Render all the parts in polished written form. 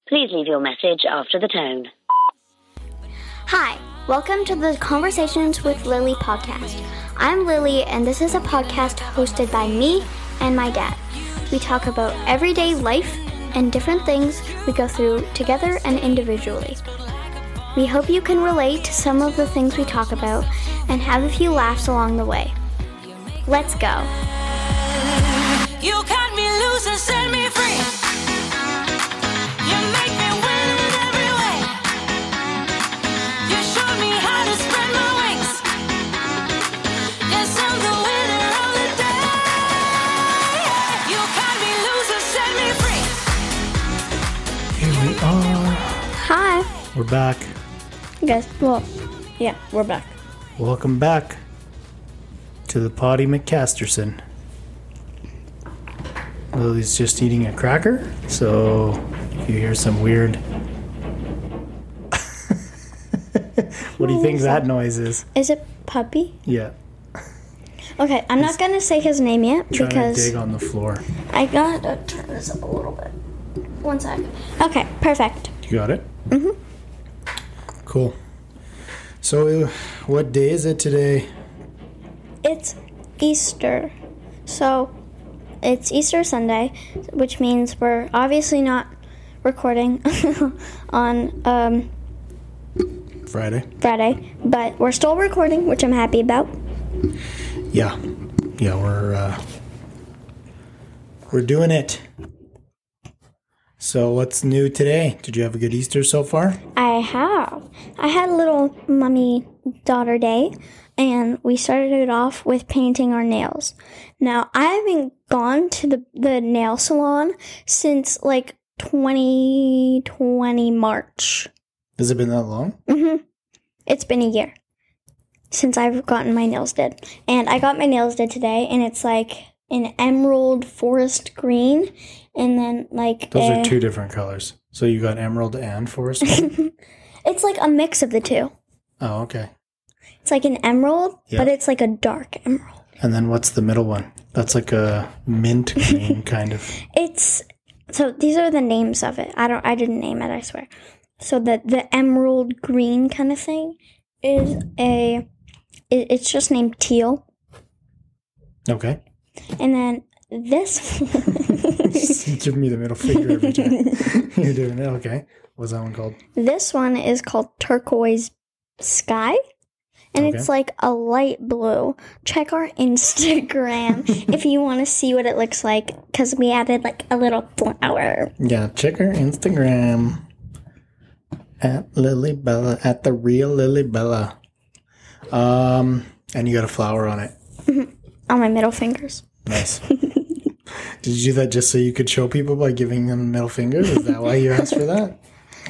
Please leave your message after the tone. Hi, welcome to the Conversations with Lily podcast. I'm Lily, and this is a podcast hosted by me and my dad. We talk about everyday life and different things we go through together and individually. We hope you can relate to some of the things we talk about and have a few laughs along the way. Let's go. You cut me loose and set me free. You make me win in every way. You showed me how to spread my wings. Yes, I'm the winner of the day. You cut me loose and set me free. Here we are. Hi. We're back. Guys, we're back. Welcome back to the Potty McCasterson. Lily's just eating a cracker, so if you hear some weird... What do you think that noise is? Is it Puppy? Yeah. Okay, I'm not going to say his name yet Trying because to dig on the floor. I gotta turn this up a little bit. One sec. Okay, perfect. You got it? Mm-hmm. Cool. So, what day is it today? It's Easter. So, it's Easter Sunday, which means we're obviously not recording on Friday, but we're still recording, which I'm happy about. Yeah, we're doing it. So what's new today? Did you have a good Easter so far? I have. I had a little mommy-daughter day, and we started it off with painting our nails. Now, I haven't gone to the nail salon since, 2020 March. Has it been that long? Mm-hmm. It's been a year since I've gotten my nails did. And I got my nails did today, and it's an emerald forest green, and then Those are two different colors. So you got emerald and forest green? It's like a mix of the two. Oh, okay. It's like an emerald, Yeah. but it's like a dark emerald. And then what's the middle one? That's like a mint green kind of. So these are the names of it. I didn't name it, I swear. So the emerald green kind of thing is it's just named teal. Okay. And then this Give me the middle finger every time you're doing it. Okay. What's that one called? This one is called turquoise sky. And Okay. it's like a light blue. Check our Instagram if you want to see what it looks like, because we added a little flower. Yeah, check our Instagram at Lilybella, at the real Lilybella. And you got a flower on it. On my middle fingers. Nice. Did you do that just so you could show people by giving them middle fingers? Is that why you asked for that?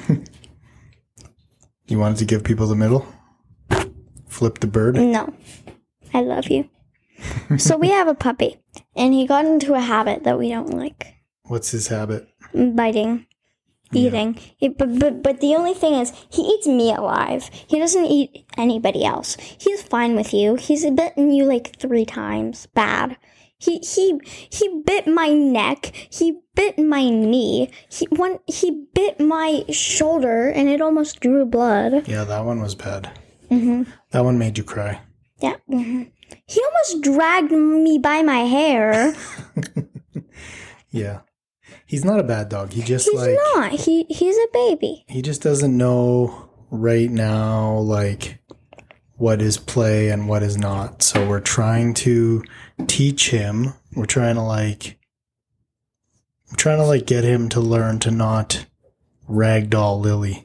You wanted to give people the middle? Flip the bird? No. I love you. So we have a puppy, and he got into a habit that we don't like. What's his habit? Biting. Eating. But the only thing is, he eats me alive. He doesn't eat anybody else. He's fine with you. He's bitten you 3 times. Bad. He bit my neck. He bit my knee. He bit my shoulder, and it almost drew blood. Yeah, that one was bad. Mm-hmm. That one made you cry. Yeah. Mm-hmm. He almost dragged me by my hair. Yeah. He's not a bad dog. He just He's not. He's a baby. He just doesn't know right now, what is play and what is not. So we're trying to teach him. We're trying to get him to learn to not ragdoll Lily.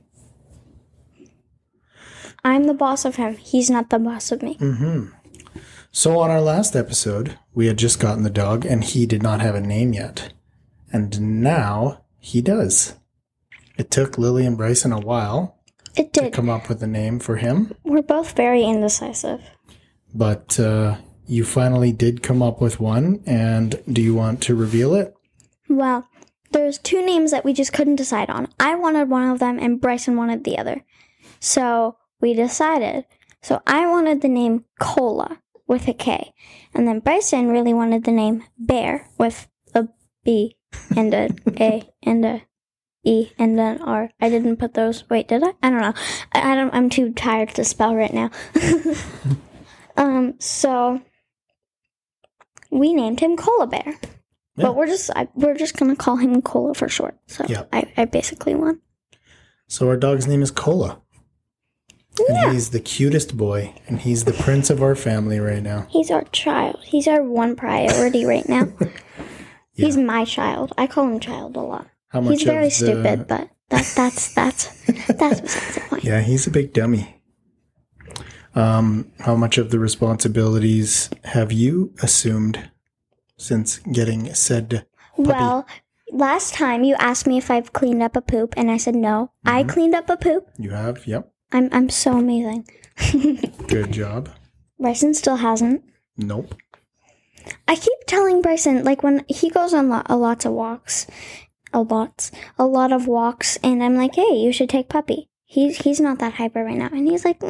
I'm the boss of him. He's not the boss of me. Mm-hmm. So on our last episode, we had just gotten the dog and he did not have a name yet. And now he does. It took Lily and Bryson a while It to did. come up with a name for him. We're both very indecisive. But you finally did come up with one. And do you want to reveal it? Well, there's 2 names that we just couldn't decide on. I wanted one of them and Bryson wanted the other. So we decided. So I wanted the name Cola with a K. And then Bryson really wanted the name Bear with a B and a A and a E and then R. I didn't put those. Wait, did I? I don't know. I'm too tired to spell right now. So we named him Cola Bear. Yeah. But we're just gonna call him Cola for short. So Yeah. I basically won. So our dog's name is Cola. Yeah. And he's the cutest boy, and he's the prince of our family right now. He's our child. He's our one priority right now. Yeah. He's my child. I call him child a lot. How much He's very of the- stupid, but that's besides the point. Yeah, he's a big dummy. How much of the responsibilities have you assumed since getting said puppy? Well, last time you asked me if I've cleaned up a poop, and I said no. I cleaned up a poop. You have? Yep. I'm so amazing. Good job. Bryson still hasn't. Nope. I keep telling Bryson, like when he goes on a lot of walks, and I'm like, hey, you should take Puppy. He's not that hyper right now, and he's like,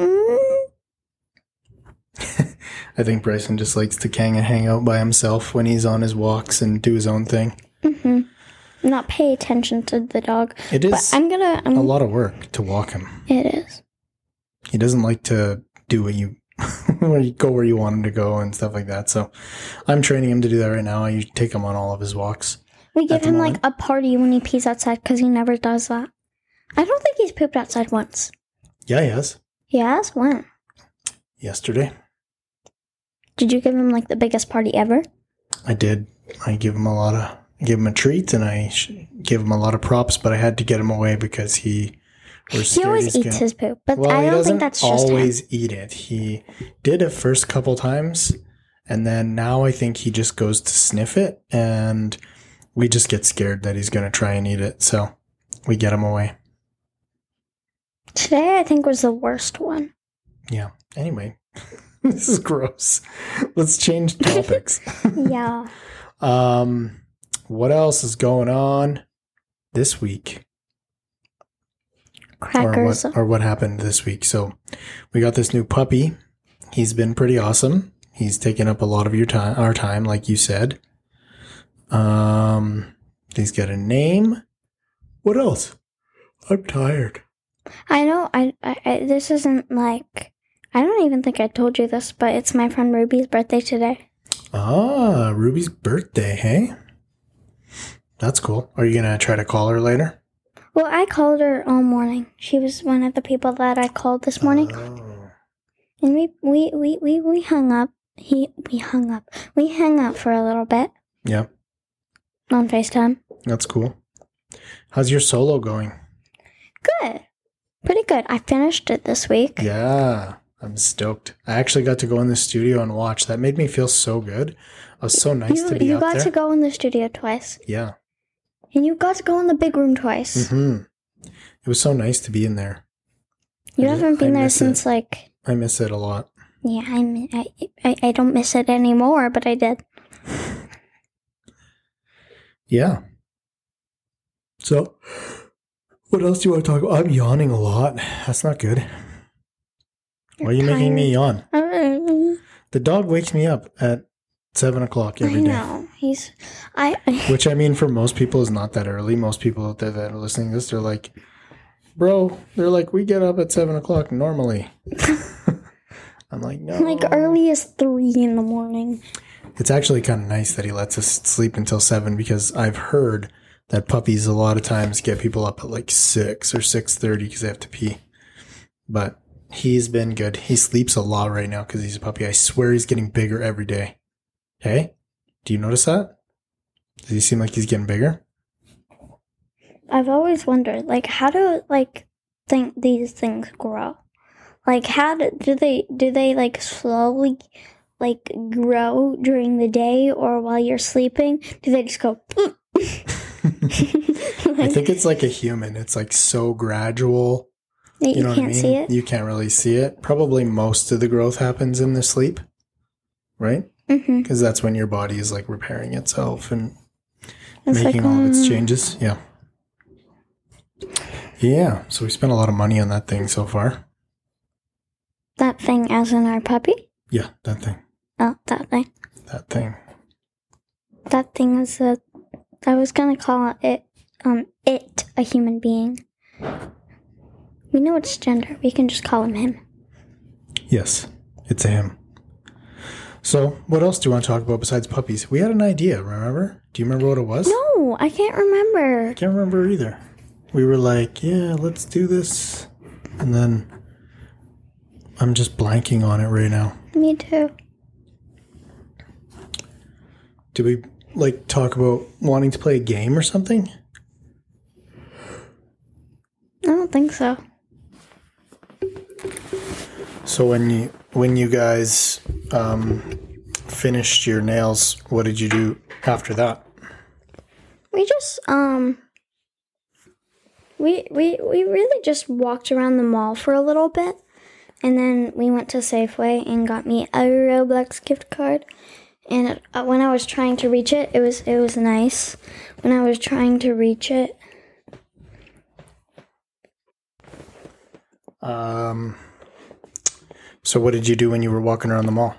I think Bryson just likes to hang out by himself when he's on his walks and do his own thing. not pay attention to the dog. It is but I'm a lot of work to walk him. It is. He doesn't like to do what you where you want him to go and stuff like that. So I'm training him to do that right now. I take him on all of his walks. We give him like a party when he pees outside because he never does that. I don't think he's pooped outside once. Yeah, he has. He has? When? Yesterday. Did you give him like the biggest party ever? I did. I give him a treat and I give him a lot of props, but I had to get him away because he was scared. He always eats his poop, but well, I don't think that's just always him. eat it. He did it first couple times, and then now I think he just goes to sniff it, and we just get scared that he's going to try and eat it, so we get him away. Today, I think, was the worst one. Yeah. Anyway, this is gross. Let's change topics. Yeah. What else is going on this week? Crackers. Or what happened this week? So we got this new puppy. He's been pretty awesome. He's taken up a lot of our time, like you said. He's got a name. What else? I'm tired. I know. I this isn't like. I don't even think I told you this, but it's my friend Ruby's birthday today. Ah, Ruby's birthday, hey? That's cool. Are you going to try to call her later? Well, I called her all morning. She was one of the people that I called this morning. Oh. And we hung up. We hung up. We hung out for a little bit Yeah, on FaceTime. that's cool. How's your solo going? Good. Pretty good. I finished it this week. Yeah, I'm stoked. I actually got to go in the studio and watch. That made me feel so good. It was so nice to be You out got there. to go in the studio twice. Yeah. And you got to go in the big room twice. It was so nice to be in there. You I haven't been there miss since it. like... I miss it a lot. Yeah, I don't miss it anymore, but I did. Yeah. So, what else do you want to talk about? I'm yawning a lot. That's not good. Why are you making me yawn? The dog wakes me up at 7 o'clock every day. I know. Which, I mean, for most people is not that early. Most people out there that are listening to this, they're like, bro, we get up at 7 o'clock normally. I'm like, no. Like early as 3 in the morning. It's actually kind of nice that he lets us sleep until 7 because I've heard that puppies a lot of times get people up at like 6 or 6:30 because they have to pee. But he's been good. He sleeps a lot right now because he's a puppy. I swear he's getting bigger every day. Hey, do you notice that? Does he seem like he's getting bigger? I've always wondered, like, how do think these things grow? Like, how do they like slowly like grow during the day or while you're sleeping? Do they just go? I think it's like a human. It's like so gradual. You know what can't I mean? see it. You can't really see it. Probably most of the growth happens in the sleep, right? Mm-hmm. Because that's when your body is like repairing itself and It's making like, all of its changes. Yeah. Yeah. So we spent a lot of money on that thing so far. That thing, as in our puppy. Yeah, that thing. Oh, that thing. That thing. That thing is I was gonna call it it a human being. We know it's gender. We can just call him him. Yes, it's a him. So, what else do you want to talk about besides puppies? We had an idea, remember? Do you remember what it was? No, I can't remember. I can't remember either. We were like, yeah, let's do this. And then I'm just blanking on it right now. Me too. Did we like talk about wanting to play a game or something? I don't think so. So when you guys finished your nails, what did you do after that? We just we really just walked around the mall for a little bit, and then we went to Safeway and got me a Roblox gift card. And when I was trying to reach it, it was nice. When I was trying to reach it, So what did you do when you were walking around the mall?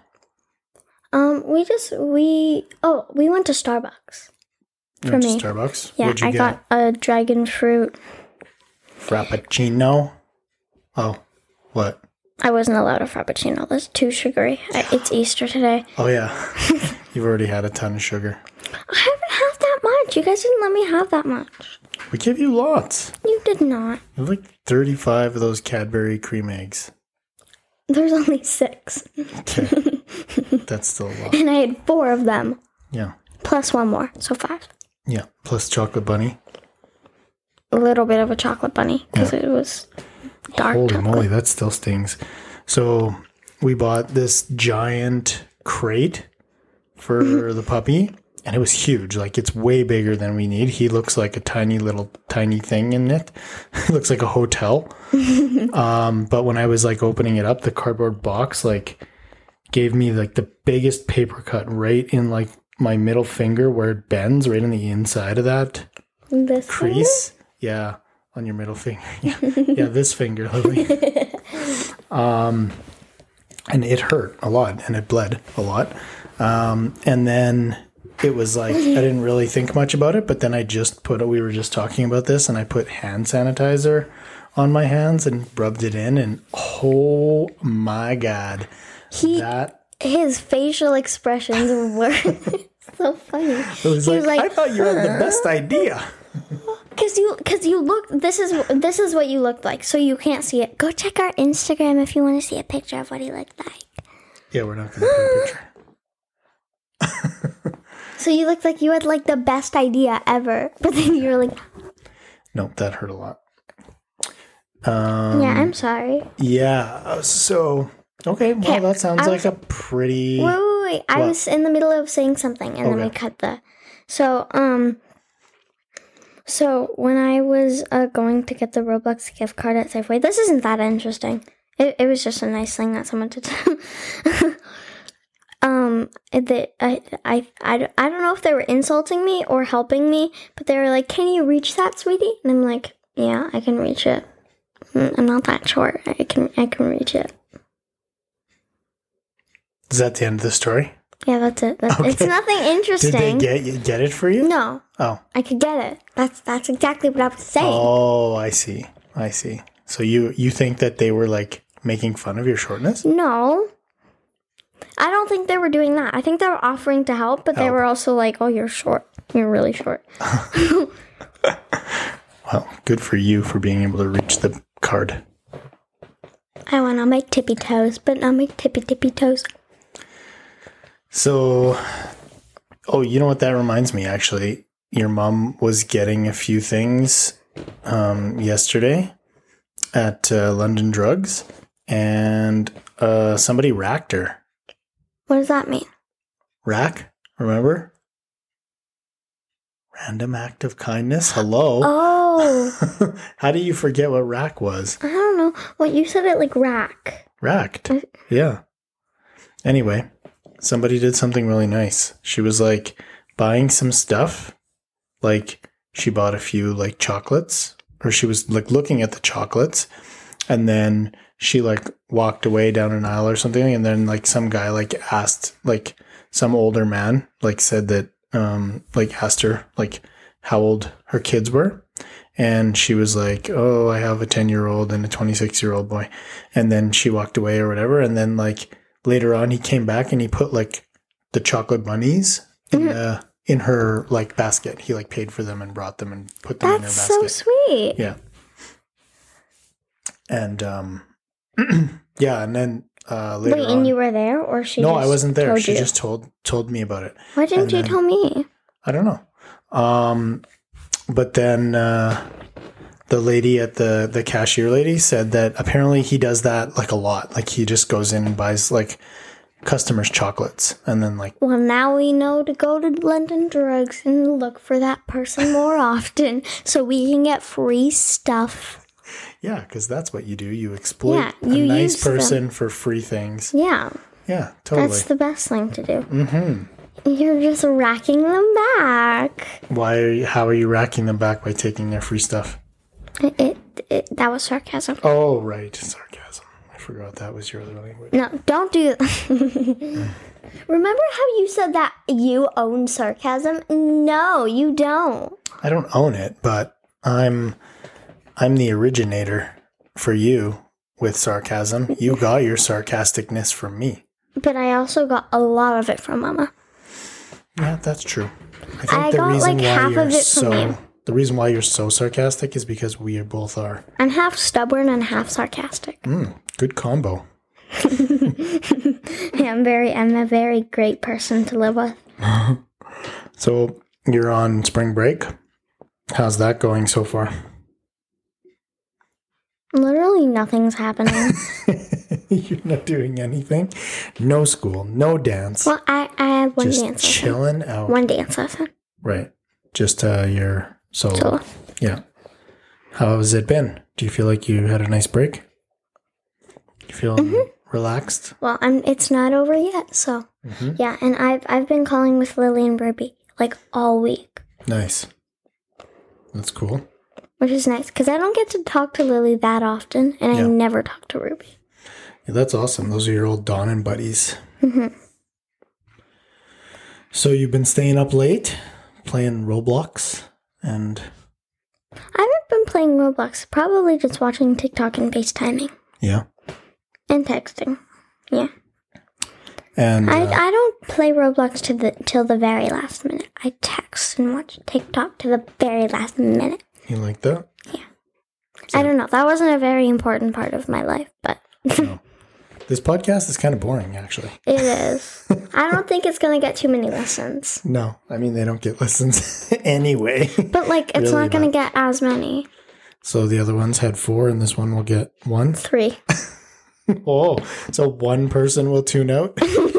we went to Starbucks. You For went me. to Starbucks? Yeah, What'd you I get? got a dragon fruit. Frappuccino? Oh, what? I wasn't allowed a frappuccino. That's too sugary. It's Easter today. Oh, yeah. You've already had a ton of sugar. I haven't had that much. You guys didn't let me have that much. We gave you lots. You did not. You have like 35 of those Cadbury cream eggs. There's only 6. Okay. That's still a lot. And I had 4 of them. Yeah. Plus 1 more. So 5. Yeah. Plus chocolate bunny. A little bit of a chocolate bunny. Because it was dark Holy chocolate. moly, that still stings. So we bought this giant crate for the puppy, and it was huge. Like, it's way bigger than we need. He looks like a tiny thing in it. It looks like a hotel. But when I was like opening it up, the cardboard box like gave me like the biggest paper cut right in like my middle finger where it bends, right in the inside of that This crease. Yeah, on your middle finger. Yeah, this finger, Lily. And it hurt a lot, and it bled a lot. And then it was like, I didn't really think much about it, but then we were just talking about this, and I put hand sanitizer on my hands and rubbed it in, and oh my God. His facial expressions were so funny. It was like, I thought you had the best idea. Because you look, this is what you looked like, so you can't see it. Go check our Instagram if you want to see a picture of what he looked like. Yeah, we're not going to put a picture. So you looked like you had like the best idea ever, but then you were like, Nope, that hurt a lot. yeah, I'm sorry. Yeah, so, okay, well, that sounds like a pretty... Wait. I What? was in the middle of saying something, and then we cut the... So when I was going to get the Roblox gift card at Safeway, this isn't that interesting. It was just a nice thing that someone did. I don't know if they were insulting me or helping me, but they were like, "Can you reach that, sweetie?" And I'm like, "Yeah, I can reach it. I'm not that short. I can reach it." Is that the end of the story? Yeah, that's it. It's nothing interesting. Did they get it for you? No. Oh. I could get it. That's exactly what I was saying. Oh, I see. So you think that they were like making fun of your shortness? No. I don't think they were doing that. I think they were offering to help, but they were also like, "Oh, you're short. You're really short." Well, good for you for being able to reach the card. I went on my tippy toes, but not my tippy toes. So, you know what that reminds me, actually? Your mom was getting a few things yesterday at London Drugs, and somebody racked her. What does that mean? Rack? Remember? Random act of kindness? Hello? Oh. How do you forget what rack was? I don't know. Well, you said it like rack. Racked. Yeah. Anyway, somebody did something really nice. She was like buying some stuff. Like she bought a few like chocolates, or she was like looking at the chocolates, and then she like walked away down an aisle or something. And then like some guy like asked, like some older man like said that, like asked her like how old her kids were. And she was like, oh, I have a 10-year-old and a 26-year-old boy. And then she walked away or whatever. And then like later on, he came back and he put like the chocolate bunnies in her like basket. He like paid for them and brought them and put them in her That's basket. so sweet. Yeah. And yeah, and then later Wait, on, and you were there, or she? no, just I wasn't there. told She you? just told me about it. Why didn't and you then- tell me? I don't know. But then the lady at the cashier lady said that apparently he does that like a lot. Like he just goes in and buys like customers chocolates and then like Well, now we know to go to London Drugs and look for that person more often, so we can get free stuff. yeah, because that's what you do. You exploit Yeah, a you nice use them. person for free things. Yeah, Yeah, totally. that's the best thing to do. Mm-hmm. You're just racking them back. How are you racking them back by taking their free stuff? That was sarcasm. Oh, right. Sarcasm. I forgot that was your other language. No, don't do that. Remember how you said that you own sarcasm? No, you don't. I don't own it, but I'm the originator for you with sarcasm. You got your sarcasticness from me. But I also got a lot of it from Mama. Yeah, that's true. I think I got, like, half of it from you. The reason why you're so sarcastic is because we both are. I'm half stubborn and half sarcastic. Good combo. Yeah, I'm a very great person to live with. So you're on spring break. How's that going so far? Literally nothing's happening. You're not doing anything. No school, no dance. Well, I have one just dance lesson. chilling out. One dance lesson. Right. Just your solo. Solo. Yeah. How has it been? Do you feel like you had a nice break? You feel relaxed? Well, it's not over yet, so yeah. And I've been calling with Lily and Ruby like all week, Nice. That's cool. which is nice because I don't get to talk to Lily that often, and I Yeah. never talk to Ruby. Yeah, that's awesome. Those are your old Dawn and buddies. So you've been staying up late, playing Roblox, and I haven't been playing Roblox. Probably just watching TikTok and FaceTiming yeah. and texting. Yeah, And I don't play Roblox till the very last minute. I text and watch TikTok to the very last minute. you like that? I don't know. That wasn't a very important part of my life, but No. This podcast is kind of boring, actually. it is. I don't think it's gonna get too many listens. No, I mean, they don't get listens anyway. But like, it's Really not gonna not. get as many. So the other ones had 4, and this one will get 1. 3. Oh, so one person will tune out?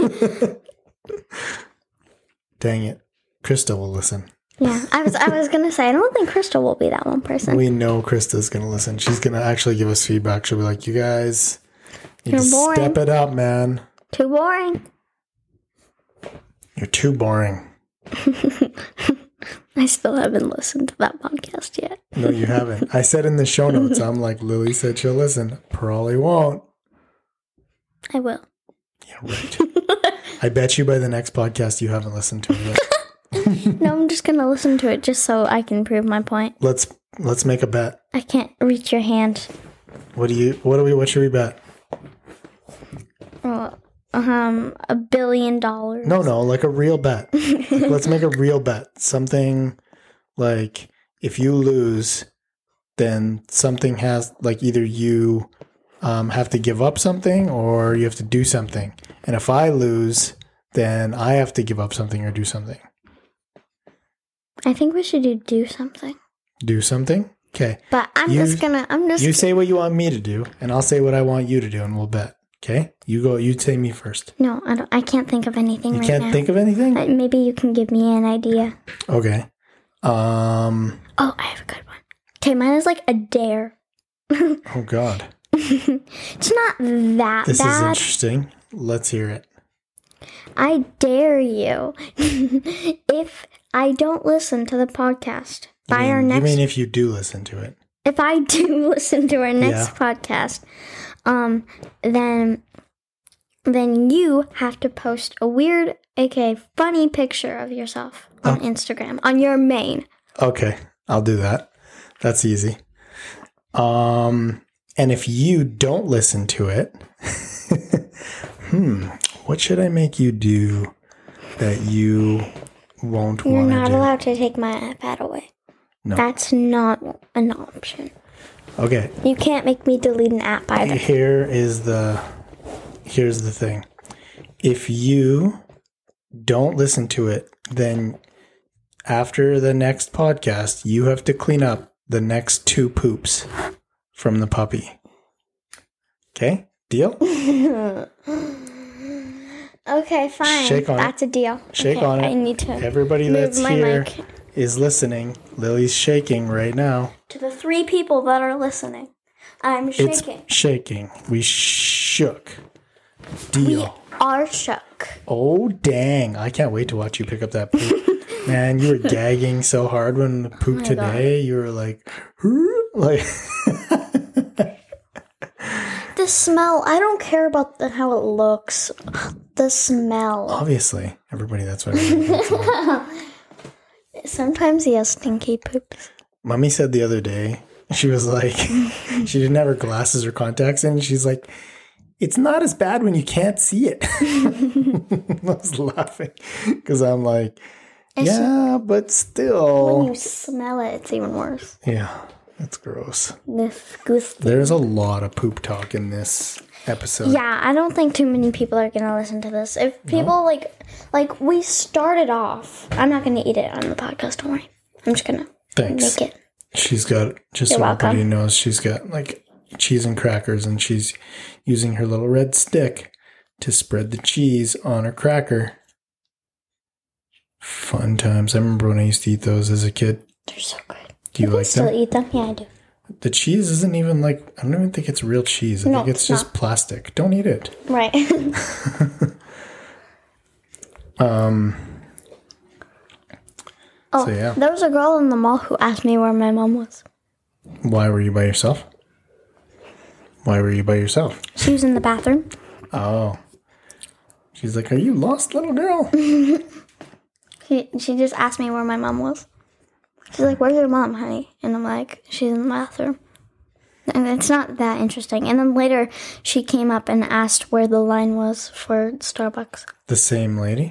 Dang it. Krista will listen. Yeah, I was gonna say I don't think Crystal will be that one person. We know Krista's going to listen. She's going to actually give us feedback. She'll be like, you guys need You're to boring. step it up, man. Too boring. You're too boring. I still haven't listened to that podcast yet. No, you haven't. I said in the show notes, I'm like, Lily said she'll listen. Probably won't. I will. Yeah, right. I bet you by the next podcast you haven't listened to it yet. No, I'm just gonna listen to it just so I can prove my point. Let's make a bet. I can't reach your hand. What should we bet? $1 billion. No, like a real bet. Like, let's make a real bet. Something like if you lose, then something has like either you have to give up something or you have to do something. And if I lose, then I have to give up something or do something. I think we should do something. Do something? Okay. But You you say what you want me to do, and I'll say what I want you to do, and we'll bet. Okay? You say me first. No, I can't think of anything You right can't now. think of anything? Maybe you can give me an idea. Okay. Oh, I have a good one. Okay, mine is like a dare. Oh God. It's not that This is bad. interesting. Let's hear it. I dare you. If I don't listen to the podcast by our You next, mean if you do listen to it? if I do listen to our next podcast, then you have to post a weird, aka funny picture of yourself on Instagram on your main. Okay, I'll do that. That's easy. And if you don't listen to it, what should I make you do that you won't You're want to do? not allowed to take my iPad away. No. That's not an option. Okay. You can't make me delete an app either. Here's the thing. If you don't listen to it, then after the next podcast, you have to clean up the next 2 poops from the puppy. Okay? Deal? Okay, fine. Shake on it. That's a deal. Shake Okay, on it. I need to Everybody move that's my here mic is listening. Lily's shaking right now. to the 3 people that are listening. I'm shaking. It's shaking. We shook. Deal. We are shook. Oh, dang. I can't wait to watch you pick up that poop. Man, you were gagging so hard when the poop today. You were like, The smell, I don't care about how it looks. The smell. obviously. Everybody, that's what I mean. Sometimes he has stinky poops. Mommy said the other day, she was like, she didn't have her glasses or contacts in. She's like, it's not as bad when you can't see it. I was laughing because I'm like, yeah, but still. When you smell it, it's even worse. Yeah, that's gross. Disgusting. There's a lot of poop talk in this episode. Yeah, I don't think too many people are gonna listen to this. If people like we started off, I'm not gonna eat it on the podcast. Don't worry. I'm just gonna Thanks. make it. She's got, just You're so welcome. everybody knows, she's got like cheese and crackers, and she's using her little red stick to spread the cheese on her cracker. Fun times. I remember when I used to eat those as a kid. They're so good. Do you I like still them? eat them. Yeah, I do. The cheese isn't even like, I don't even think it's real cheese. I No, think it's it's just not. plastic. Don't eat it. Right. So yeah. There was a girl in the mall who asked me where my mom was. Why were you by yourself? Why were you by yourself? She was in the bathroom. Oh. She's like, are you lost, little girl? She just asked me where my mom was. She's like, where's your mom, honey? And I'm like, she's in the bathroom. And it's not that interesting. And then later, she came up and asked where the line was for Starbucks. The same lady?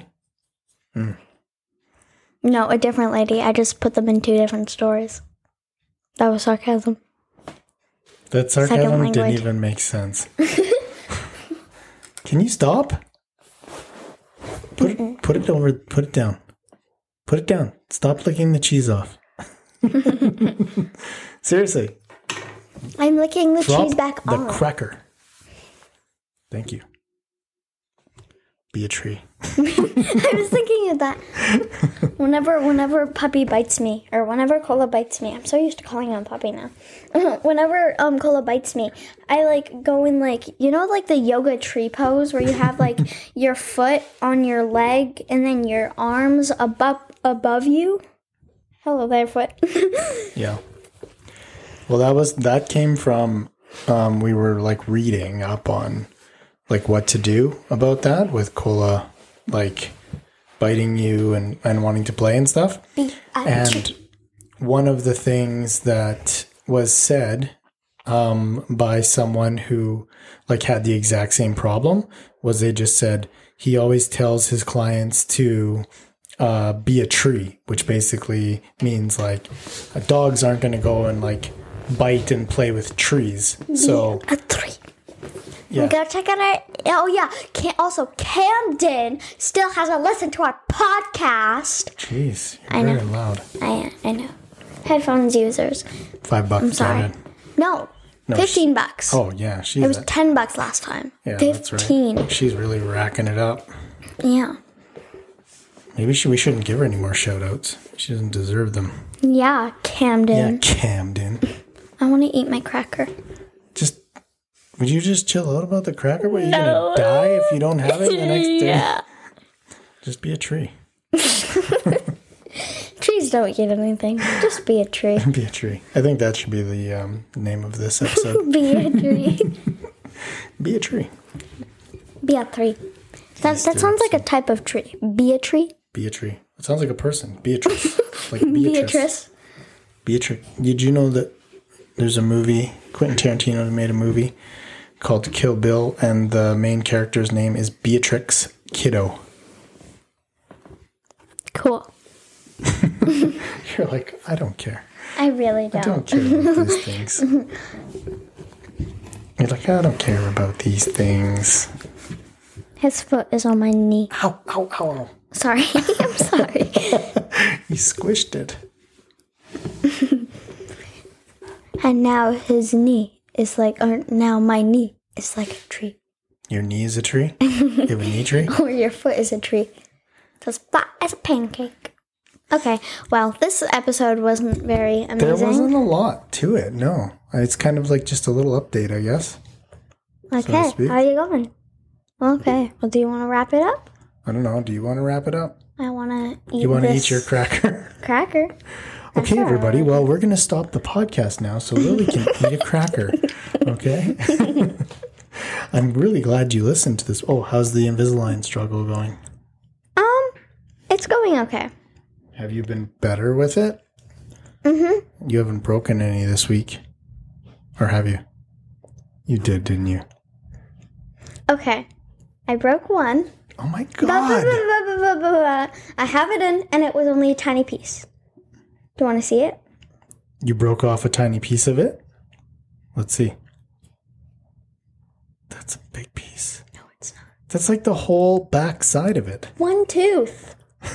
No, a different lady. I just put them in 2 different stories. That was sarcasm. That Second sarcasm didn't language. even make sense. Can you stop? Put it over. Put it down. Put it down. Stop licking the cheese off. Seriously. I'm licking the Drop cheese back the on. cracker. Thank you. Be a tree. I was thinking of that. Whenever Puppy bites me, or whenever Cola bites me, I'm so used to calling him Puppy now. Whenever Cola bites me, I like go in like, you know, like the yoga tree pose where you have like your foot on your leg and then your arms above you. Hello there, foot. Yeah. Well, that came from we were like reading up on like what to do about that with Cola like biting you and wanting to play and stuff. And one of the things that was said by someone who like had the exact same problem was they just said he always tells his clients to be a tree, which basically means like dogs aren't going to go and like bite and play with trees. So A tree. yeah, We gotta check it out. Oh yeah. Also, Camden still hasn't listened to our podcast. jeez, I you're know. very loud. I know. Headphones users. $5. I'm Sorry. No. No, $15. Oh yeah, she's It was $10 last time. yeah, 15. that's right. She's really racking it up. Yeah. Maybe we shouldn't give her any more shout outs. She doesn't deserve them. Yeah, Yeah, Camden. Camden. I want to eat my cracker. Would you just chill out about the cracker? What, are you gonna die if you don't have it the next day? Yeah. Just be a tree. Trees don't get anything. Just be a tree. Be a tree. I think that should be the name of this episode. Be a tree. Be a tree. Be a tree. That sounds like a type of tree. Be a tree. Be a tree. It sounds like a person. Beatrice. Like Beatrice. Beatrice. Beatrix. Did you know that there's a movie, Quentin Tarantino made a movie called Kill Bill, and the main character's name is Beatrix Kiddo. Cool. You're like, I don't care. I really I don't care about these things. You're like, I don't care about these things. His foot is on my knee. Ow, ow, ow. Sorry. I'm sorry. You squished it. And now his knee is like, or now my knee is like a tree. Your knee is a tree? You have a knee tree? Or your foot is a tree. So it's flat as a pancake. Okay, well, this episode wasn't very amazing. There wasn't a lot to it, no. It's kind of like just a little update, I guess. Okay, so to speak. how are you going? Okay, well, do you want to wrap it up? I don't know. Do you want to wrap it up? I want to eat You want to this eat your cracker? cracker. Okay, everybody. Well, we're going to stop the podcast now so Lily can eat a cracker. Okay? I'm really glad you listened to this. Oh, how's the Invisalign struggle going? It's going okay. Have you been better with it? Mm-hmm. You haven't broken any this week. Or have you? You did, didn't you? Okay. I broke one. Oh my God. I have it in, and it was only a tiny piece. Do you want to see it? You broke off a tiny piece of it? Let's see. That's a big piece. No, it's not. That's like the whole back side of it. One tooth.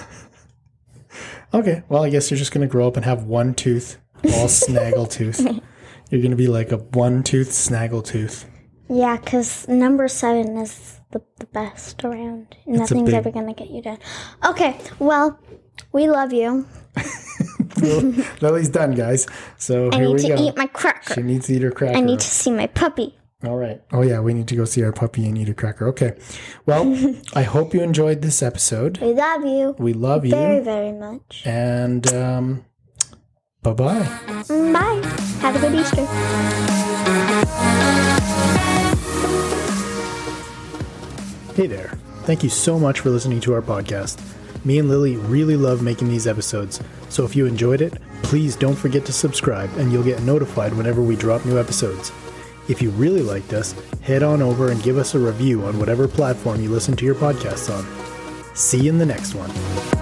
Okay, well, I guess you're just going to grow up and have one tooth, all snaggletooth. You're going to be like a one-tooth snaggletooth. Yeah, because number 7 is the best around. Nothing's ever going to get you down. Okay, well, we love you. Lily's done, guys. So I here need we go. to eat my cracker. She needs to eat her cracker. I need to see my puppy. All right. Oh, yeah, we need to go see our puppy and eat a cracker. Okay. Well, I hope you enjoyed this episode. We love you. We love you. Very, very much. And bye-bye. Bye. Have a good Easter. Hey there. Thank you so much for listening to our podcast. Me and Lily really love making these episodes, so if you enjoyed it, please don't forget to subscribe and you'll get notified whenever we drop new episodes. If you really liked us, head on over and give us a review on whatever platform you listen to your podcasts on. See you in the next one.